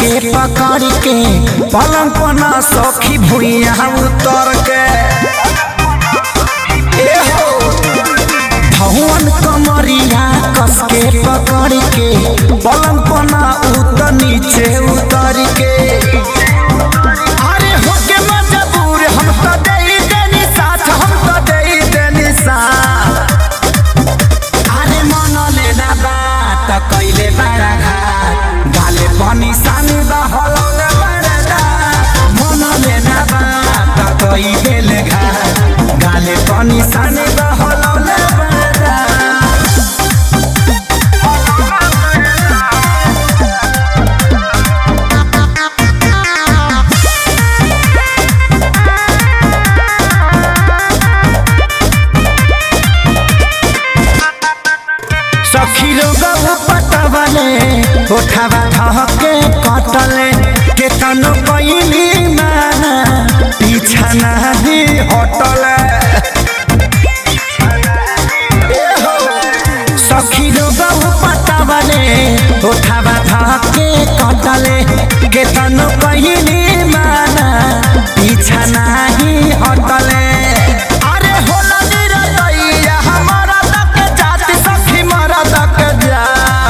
के पकड़ के पलंग पना सखी भुइया उतर के भवन कमरिया कस के पकड़ के पलंग पना उतर नीचे उतर के अरे होके मजबूर हम तो दे देनी साथ हम तो दे देनी साथ अरे मन लेना बात कैले बड़ा घाट गाले पानी सानी बहलौले बड़ा मन लेना बात कैले घाट गाले पानी सानी बहलौले सखी लोग पटवले उठावा धके कटले के तनो कइली माना पीछा नहीं हटले सखी लोग पटवले उठावा धके कटले के तनो कइली माना पीछा नहीं हटले अरे होला निरतैया हमारा तक जाति सखी मरा तक जा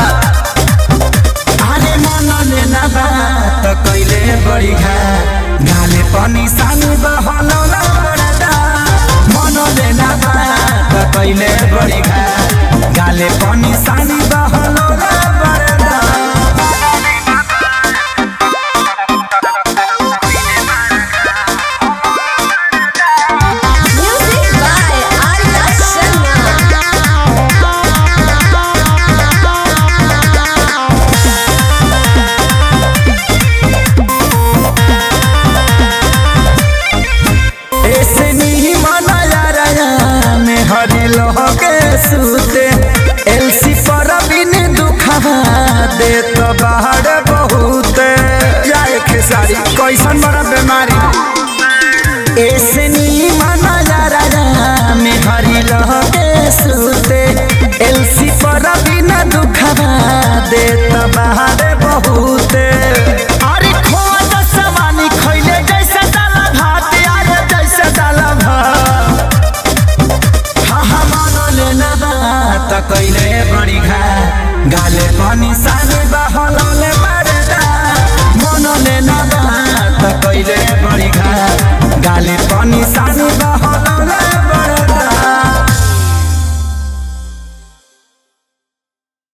अरे मन लेना बात कैले बड़ी घाट गाले पानी सानी बहलौला बड़ा मन लेना बात कैले बड़ी घाट गाले पानी सानी बहलौला बड़ा सूते एलसी पर बिन दुखवा दे तो बाहर बहुत जाए खेसारी कैसन बड़ा बीमारी ऐसे नहीं माना जा रहा में हरी लगे सूते एलसी पर बिन दुखवा दे तो बाहर बहुत अरे खोआ तो सवानी खैले जैसे दाला भात आए जैसे दाला भात कैले बड़ी घाट गाले पानी सानी बहलौले